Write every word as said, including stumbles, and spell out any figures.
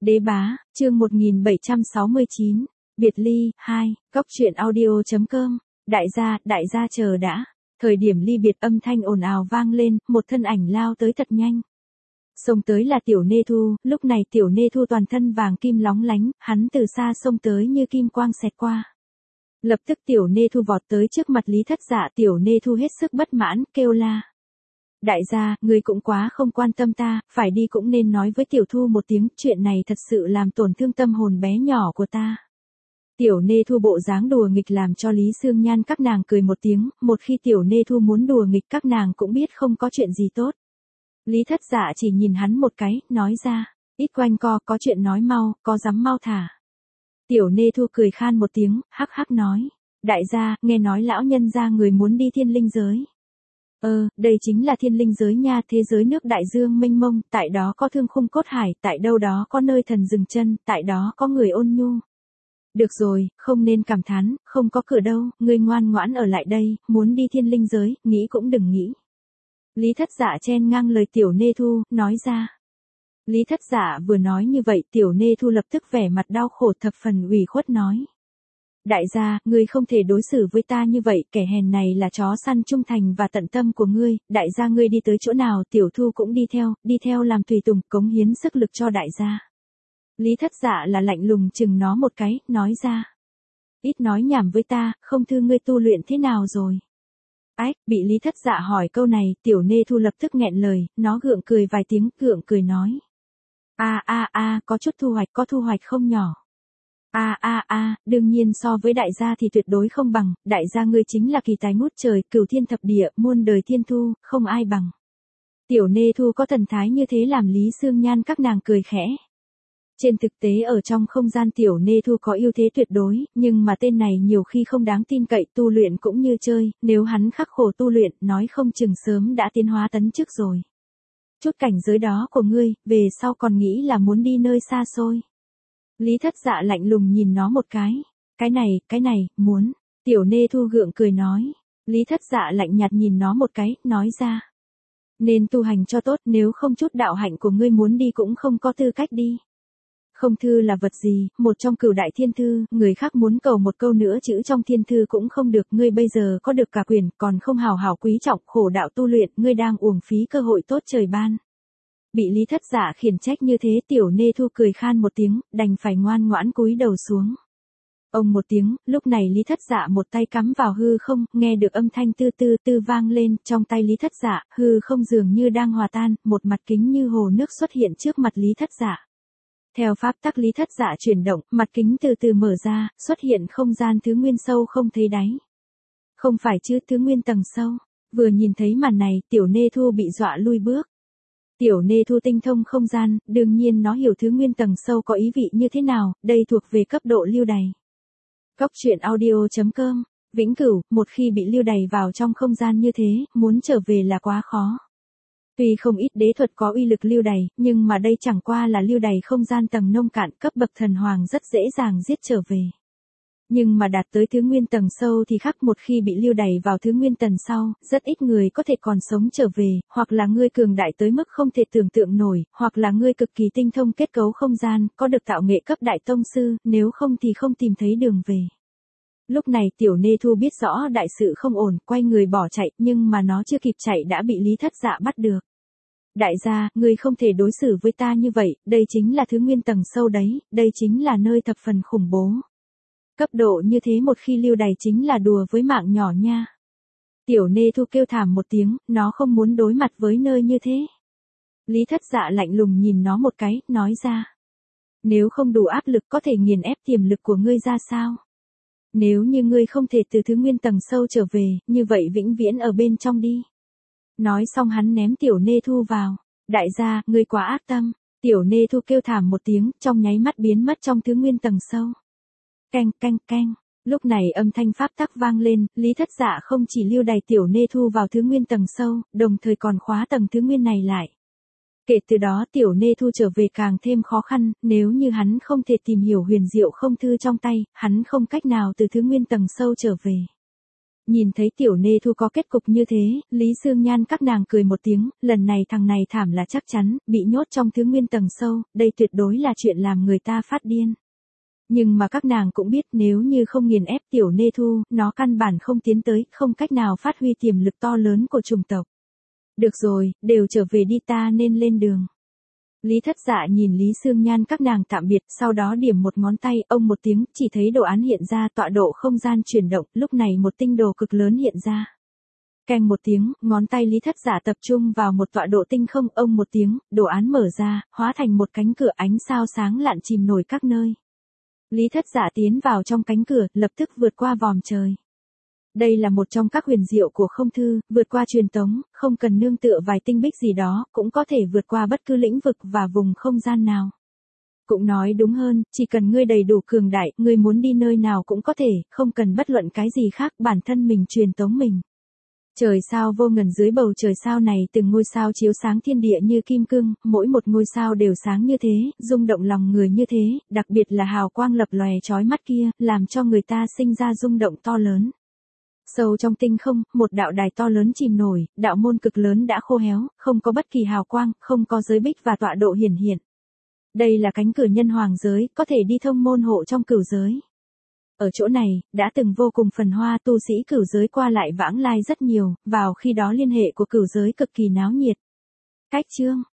Đế bá, chương một nghìn bảy trăm sáu mươi chín, biệt ly, hai, góc truyện audio.com, đại gia, đại gia chờ đã, thời điểm ly biệt âm thanh ồn ào vang lên, một thân ảnh lao tới thật nhanh. Xông tới là Tiểu Nê Thu, lúc này Tiểu Nê Thu toàn thân vàng kim lóng lánh, hắn từ xa xông tới như kim quang xẹt qua. Lập tức Tiểu Nê Thu vọt tới trước mặt Lý Thất Dạ, Tiểu Nê Thu hết sức bất mãn, kêu la. Đại gia, ngươi cũng quá không quan tâm ta, phải đi cũng nên nói với Tiểu Thu một tiếng, chuyện này thật sự làm tổn thương tâm hồn bé nhỏ của ta. Tiểu Nê Thu bộ dáng đùa nghịch làm cho Lý Sương Nhan các nàng cười một tiếng, một khi Tiểu Nê Thu muốn đùa nghịch các nàng cũng biết không có chuyện gì tốt. Lý Thất Dạ chỉ nhìn hắn một cái, nói ra, ít quanh co, có chuyện nói mau, có dám mau thả. Tiểu Nê Thu cười khan một tiếng, hắc hắc nói, đại gia, nghe nói lão nhân gia người muốn đi thiên linh giới. Ờ, đây chính là thiên linh giới nha, thế giới nước đại dương mênh mông, tại đó có thương khung cốt hải, tại đâu đó có nơi thần dừng chân, tại đó có người ôn nhu. Được rồi, không nên cảm thán, không có cửa đâu, ngươi ngoan ngoãn ở lại đây, muốn đi thiên linh giới, nghĩ cũng đừng nghĩ. Lý Thất Dạ chen ngang lời Tiểu Nê Thu, nói ra. Lý Thất Dạ vừa nói như vậy, Tiểu Nê Thu lập tức vẻ mặt đau khổ thập phần ủy khuất nói. Đại gia, ngươi không thể đối xử với ta như vậy, kẻ hèn này là chó săn trung thành và tận tâm của ngươi, đại gia ngươi đi tới chỗ nào Tiểu Thu cũng đi theo, đi theo làm tùy tùng, cống hiến sức lực cho đại gia. Lý Thất Dạ là lạnh lùng chừng nó một cái, nói ra. Ít nói nhảm với ta, không thư ngươi tu luyện thế nào rồi. Ách, bị Lý Thất Dạ hỏi câu này, Tiểu Nê Thu lập tức nghẹn lời, nó gượng cười vài tiếng, gượng cười nói. A a a, có chút thu hoạch, có thu hoạch không nhỏ. A a a, đương nhiên so với đại gia thì tuyệt đối không bằng, đại gia ngươi chính là kỳ tài ngút trời, cửu thiên thập địa, muôn đời thiên thu, không ai bằng. Tiểu Nê Thu có thần thái như thế làm Lý Sương Nhan các nàng cười khẽ. Trên thực tế ở trong không gian Tiểu Nê Thu có ưu thế tuyệt đối, nhưng mà tên này nhiều khi không đáng tin cậy, tu luyện cũng như chơi, nếu hắn khắc khổ tu luyện, nói không chừng sớm đã tiến hóa tấn chức rồi. Chút cảnh giới đó của ngươi, về sau còn nghĩ là muốn đi nơi xa xôi. Lý Thất Dạ lạnh lùng nhìn nó một cái. Cái này, cái này, muốn. Tiểu Nê Thu gượng cười nói. Lý Thất Dạ lạnh nhạt nhìn nó một cái, nói ra. Nên tu hành cho tốt, nếu không chút đạo hạnh của ngươi muốn đi cũng không có tư cách đi. Không thư là vật gì, một trong cửu đại thiên thư, người khác muốn cầu một câu nữa chữ trong thiên thư cũng không được, ngươi bây giờ có được cả quyền, còn không hào hào quý trọng, khổ đạo tu luyện, ngươi đang uổng phí cơ hội tốt trời ban. Bị Lý Thất Dạ khiển trách như thế, Tiểu Nê Thu cười khan một tiếng, đành phải ngoan ngoãn cúi đầu xuống. Ông một tiếng, lúc này Lý Thất Dạ một tay cắm vào hư không, nghe được âm thanh tư tư tư vang lên, trong tay Lý Thất Dạ, hư không dường như đang hòa tan, một mặt kính như hồ nước xuất hiện trước mặt Lý Thất Dạ. Theo pháp tắc Lý Thất Dạ chuyển động, mặt kính từ từ mở ra, xuất hiện không gian thứ nguyên sâu không thấy đáy. Không phải chứ, thứ nguyên tầng sâu. Vừa nhìn thấy màn này, Tiểu Nê Thu bị dọa lui bước. Tiểu Nê Thu tinh thông không gian, đương nhiên nó hiểu thứ nguyên tầng sâu có ý vị như thế nào, đây thuộc về cấp độ lưu đày. Góc truyện audio.com, vĩnh cửu, một khi bị lưu đày vào trong không gian như thế, muốn trở về là quá khó. Tuy không ít đế thuật có uy lực lưu đày, nhưng mà đây chẳng qua là lưu đày không gian tầng nông cạn, cấp bậc thần hoàng rất dễ dàng giết trở về. Nhưng mà đạt tới thứ nguyên tầng sâu thì khác, một khi bị lưu đày vào thứ nguyên tầng sau, rất ít người có thể còn sống trở về, hoặc là ngươi cường đại tới mức không thể tưởng tượng nổi, hoặc là ngươi cực kỳ tinh thông kết cấu không gian, có được tạo nghệ cấp đại tông sư, nếu không thì không tìm thấy đường về. Lúc này Tiểu Nê Thu biết rõ đại sự không ổn, quay người bỏ chạy, nhưng mà nó chưa kịp chạy đã bị Lý Thất Dạ bắt được. Đại gia, ngươi không thể đối xử với ta như vậy, đây chính là thứ nguyên tầng sâu đấy, đây chính là nơi thập phần khủng bố. Cấp độ như thế một khi lưu đày chính là đùa với mạng nhỏ nha. Tiểu Nê Thu kêu thảm một tiếng, nó không muốn đối mặt với nơi như thế. Lý Thất Dạ lạnh lùng nhìn nó một cái, nói ra. Nếu không đủ áp lực có thể nghiền ép tiềm lực của ngươi ra sao? Nếu như ngươi không thể từ thứ nguyên tầng sâu trở về, như vậy vĩnh viễn ở bên trong đi. Nói xong hắn ném Tiểu Nê Thu vào. Đại gia, ngươi quá ác tâm. Tiểu Nê Thu kêu thảm một tiếng, trong nháy mắt biến mất trong thứ nguyên tầng sâu. Canh canh canh. Lúc này âm thanh pháp tắc vang lên, Lý Thất Dạ không chỉ lưu đày Tiểu Nê Thu vào thứ nguyên tầng sâu, đồng thời còn khóa tầng thứ nguyên này lại. Kể từ đó Tiểu Nê Thu trở về càng thêm khó khăn, nếu như hắn không thể tìm hiểu huyền diệu không thư trong tay, hắn không cách nào từ thứ nguyên tầng sâu trở về. Nhìn thấy Tiểu Nê Thu có kết cục như thế, Lý Sương Nhan các nàng cười một tiếng, lần này thằng này thảm là chắc chắn, bị nhốt trong thứ nguyên tầng sâu, đây tuyệt đối là chuyện làm người ta phát điên. Nhưng mà các nàng cũng biết nếu như không nghiền ép Tiểu Nê Thu, nó căn bản không tiến tới, không cách nào phát huy tiềm lực to lớn của chủng tộc. Được rồi, đều trở về đi, ta nên lên đường. Lý Thất Dạ nhìn Lý Sương Nhan các nàng tạm biệt, sau đó điểm một ngón tay, ông một tiếng, chỉ thấy đồ án hiện ra, tọa độ không gian chuyển động, lúc này một tinh đồ cực lớn hiện ra. Keng một tiếng, ngón tay Lý Thất Dạ tập trung vào một tọa độ tinh không, ông một tiếng, đồ án mở ra, hóa thành một cánh cửa, ánh sao sáng lạn chìm nổi các nơi. Lý Thất Dạ tiến vào trong cánh cửa, lập tức vượt qua vòm trời. Đây là một trong các huyền diệu của không thư, vượt qua truyền tống, không cần nương tựa vài tinh bích gì đó, cũng có thể vượt qua bất cứ lĩnh vực và vùng không gian nào. Cũng nói đúng hơn, chỉ cần ngươi đầy đủ cường đại, ngươi muốn đi nơi nào cũng có thể, không cần bất luận cái gì khác, bản thân mình truyền tống mình. Trời sao vô ngần, dưới bầu trời sao này từng ngôi sao chiếu sáng thiên địa như kim cương, mỗi một ngôi sao đều sáng như thế, rung động lòng người như thế, đặc biệt là hào quang lập lòe chói mắt kia, làm cho người ta sinh ra rung động to lớn. Sâu trong tinh không, một đạo đài to lớn chìm nổi, đạo môn cực lớn đã khô héo, không có bất kỳ hào quang, không có giới bích và tọa độ hiển hiện. Đây là cánh cửa nhân hoàng giới, có thể đi thông môn hộ trong cửu giới. Ở chỗ này, đã từng vô cùng phần hoa tu sĩ cửu giới qua lại vãng lai rất nhiều, vào khi đó liên hệ của cửu giới cực kỳ náo nhiệt. Cách chương